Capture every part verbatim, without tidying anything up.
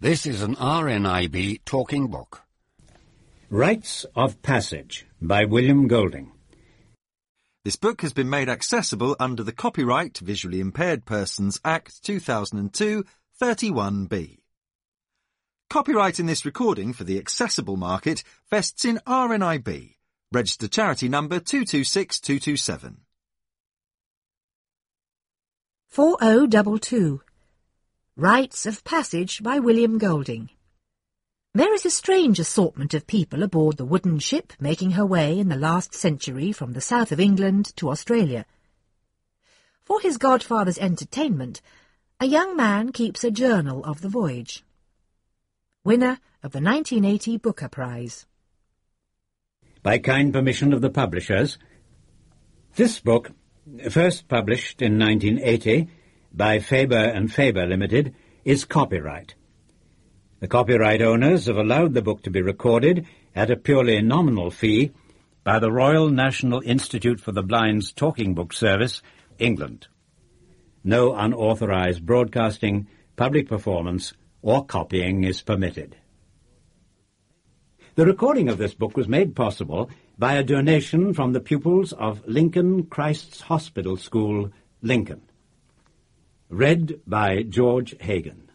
This is an R N I B talking book. Rites of Passage by William Golding. This book has been made accessible under the Copyright Visually Impaired Persons Act two thousand two, thirty-one B. Copyright in this recording for the accessible market vests in R N I B, registered charity number two two six two two seven. four oh two two. Rites of Passage by William Golding. There is a strange assortment of people aboard the wooden ship making her way in the last century from the south of England to Australia. For his godfather's entertainment, a young man keeps a journal of the voyage. Winner of the nineteen eighty Booker Prize. By kind permission of the publishers, this book, first published in nineteen eighty by Faber and Faber Limited, is copyright. The copyright owners have allowed the book to be recorded at a purely nominal fee by the Royal National Institute for the Blind's Talking Book Service, England. No unauthorized broadcasting, public performance, or copying is permitted. The recording of this book was made possible by a donation from the pupils of Lincoln Christ's Hospital School, Lincoln. Read by George Hagan.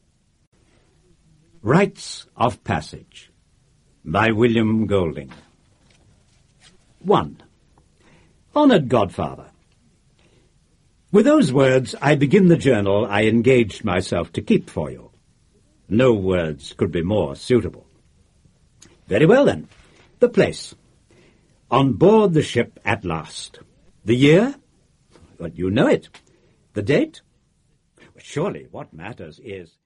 Rites of Passage by William Golding. one. Honoured Godfather, with those words I begin the journal I engaged myself to keep for you. No words could be more suitable. Very well, then. The place. On board the ship at last. The year? Well, you know it. The date? Well, surely what matters is...